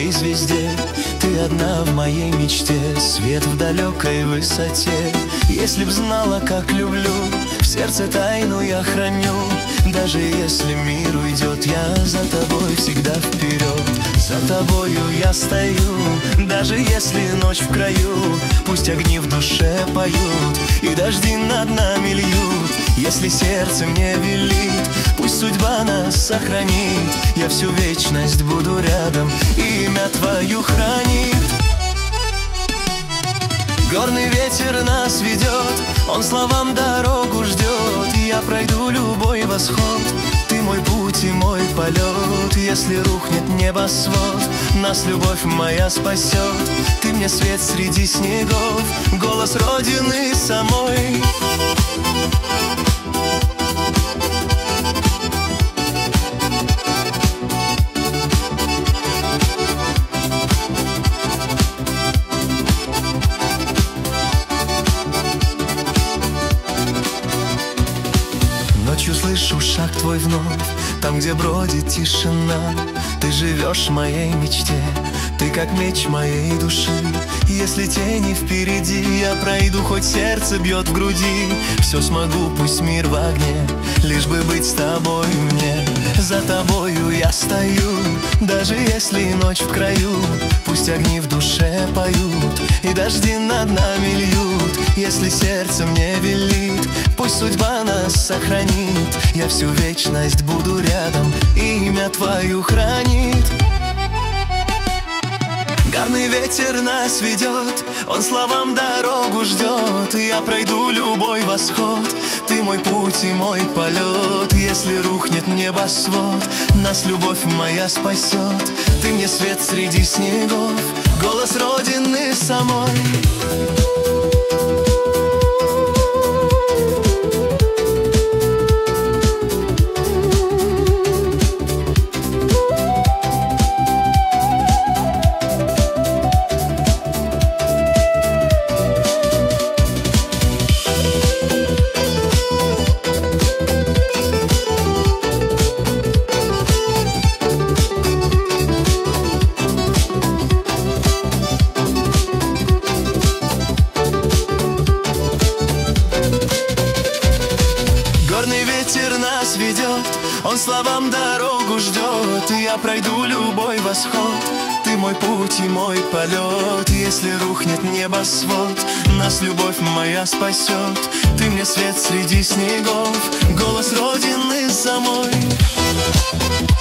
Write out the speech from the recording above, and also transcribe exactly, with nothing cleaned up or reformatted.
моей звезде. Ты одна в моей мечте, свет в далекой высоте. Если б знала, как люблю, в сердце тайну я храню. Даже если мир уйдет, я за тобой всегда вперед. За тобою я стою, даже если ночь в краю. Пусть огни в душе поют и дожди над нами льют. Если сердце мне велит, пусть судьба нас сохранит. Я всю вечность буду рядом и имя твое хранит. Горный ветер нас ведет, он словам дорогу ждет. Я пройду любой восход, ты мой путь и мой полет. Если рухнет небосвод, нас любовь моя спасет. Ты мне свет среди снегов, голос Родины самой. Ночью слышу шаг твой вновь, там, где бродит тишина. Ты живешь в моей мечте, ты как меч моей души. Если тени впереди, я пройду, хоть сердце бьет в груди. Все смогу, пусть мир в огне, лишь бы быть с тобой мне. За тобою я стою, даже если ночь в краю. Пусть огни в душе поют и дожди над нами льют. Если сердце мне велит, пусть судьба нас сохранит. Я всю вечность буду рядом и имя твое хранит. Горный ветер нас ведет, он словам дорогу ждет. Я пройду любой восход, ты мой путь и мой полет. Если рухнет небосвод, нас любовь моя спасет. Ты мне свет среди снегов, голос Родины самой. Горный ветер нас ведет, он словам дорогу ждет. И я пройду любой восход, ты мой путь и мой полет. Если рухнет небосвод, нас любовь моя спасет. Ты мне свет среди снегов, голос Родины самой.